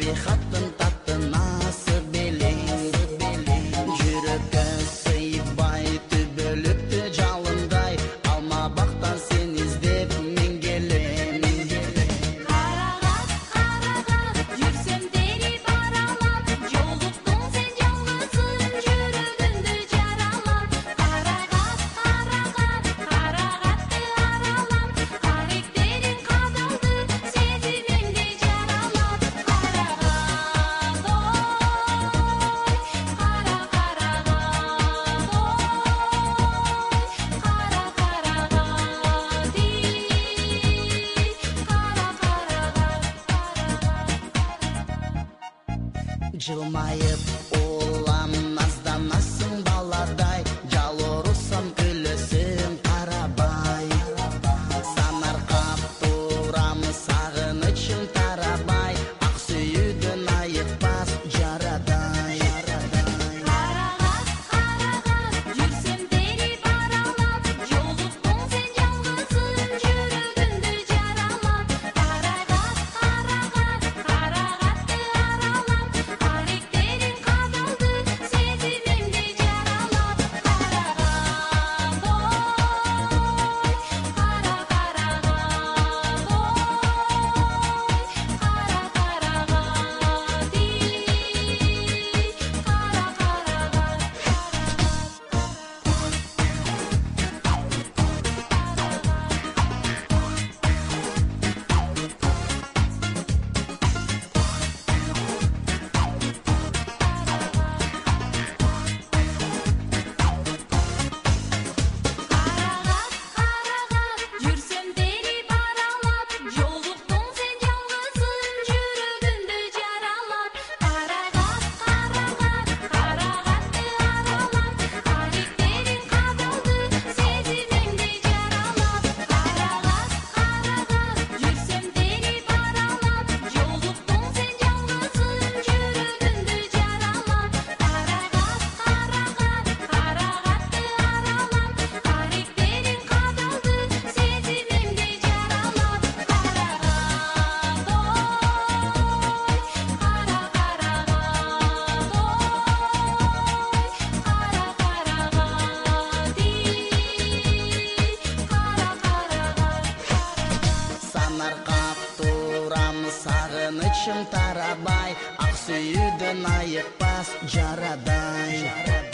табиғаттың таттынасы белең, жүрекке сыйбай түбілікті жалындай, алма бақтан сен іздеп мен келем. Қарағат, қарағат, жүрсем деріп аралап, жолықтың сен жалғызсың, жүрегімді жаралап. Қарағат, қарағат, қарағатты аралап, қаректерің қадалды, сезімімді жаралап. Қарағат, ой, қара қарағат, ой, қара қарағат, Жылмайып олам назданасың баладай, жал ұрысам күлісің қарабай. Санарқап тұрам сағынышым тарабай, ақ сүйудің айықпас жарадай. қарағат, қарағат, жүрсем деріп аралап, жолықтың сен жалғызсың, жүрегімді жаралап. Қарағат, қарағат, қарағатты аралап, қаректерің қадалды, сезімімді жаралап. Қарағат, ой, қара қарағат, ой, жүрсем деріп аралап, жолықтың сен жалғызсың, жүрегімді жаралап. Қарағат, қарағат, қарағатты аралап, қаректерің қадалды, сезімімді жаралап. Қарағат, қарағат, жүрсем деріп аралап, жолықтың сен жалғызсың, жүрегімді жаралап. Қарағат, қарағат, қарағатты аралап, қаректерің қадалды, сезімімді жаралап. Қарағат, ой, қара қарағат, Санарқап тұрам сағынышым тарабай, ақ сүйудің айықпас жарадай.